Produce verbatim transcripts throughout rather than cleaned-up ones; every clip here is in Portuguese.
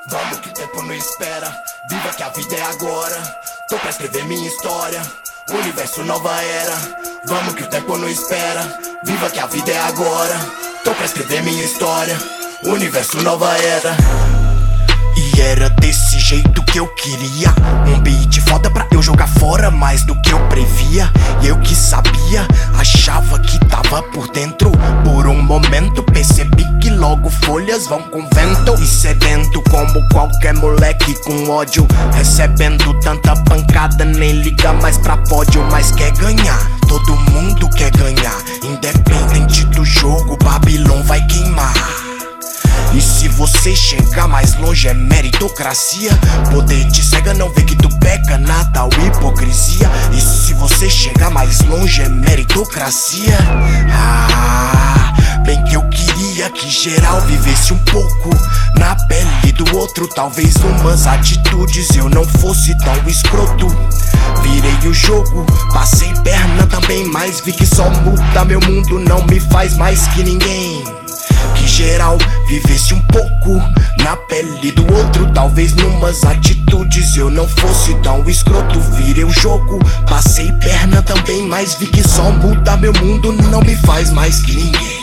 Vamos que o tempo não espera, viva que a vida é agora. Tô pra escrever minha história, universo nova era. Vamos que o tempo não espera, viva que a vida é agora. Tô pra escrever minha história, universo nova era. E era desse jeito que eu queria, um beat foda pra eu jogar fora mais do que eu previa. E eu que sabia, achava que tava por dentro. Por um momento percebi que logo folhas vão com vento. E sedento como qualquer moleque com ódio, recebendo tanta pancada nem liga mais pra pódio. Mas quer ganhar, todo mundo quer ganhar. Independente do jogo, Babylon vai queimar. E se você chegar mais longe é meritocracia. Poder te cega, não vê que tu peca na tal hipocrisia. E se você chegar mais longe é meritocracia. Ah, bem que eu queria que geral vivesse um pouco na pele do outro. Talvez umas atitudes eu não fosse tão escroto. Virei o jogo, passei perna também, mas vi que só muda meu mundo não me faz mais que ninguém. Que geral vivesse um pouco na pele do outro. Talvez numas atitudes eu não fosse tão escroto. Virei o jogo, passei perna também, mas vi que só muda meu mundo não me faz mais que ninguém.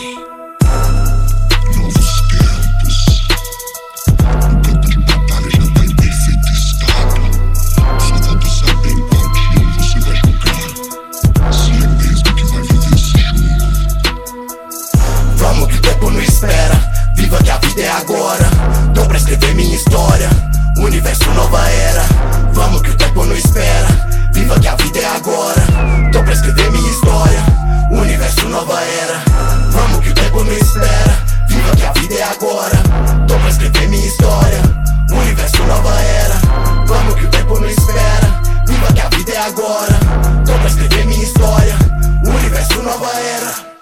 Novos tempos, o campo de batalha já tá em perfeito estado. Só falta saber em qual time você vai jogar, se é mesmo que vai viver esse jogo. Vamos que o tempo não espera, viva que a vida é agora. Tô pra escrever minha história, universo nova era. Vamos que o tempo não espera, viva que a vida é agora. Tô pra escrever minha história, universo nova era. Vamos que o tempo não espera, viva que a vida é agora. Tô pra escrever minha história, universo nova era. Vamos que o tempo não espera, viva que a vida é agora. Tô pra escrever minha história, universo nova era.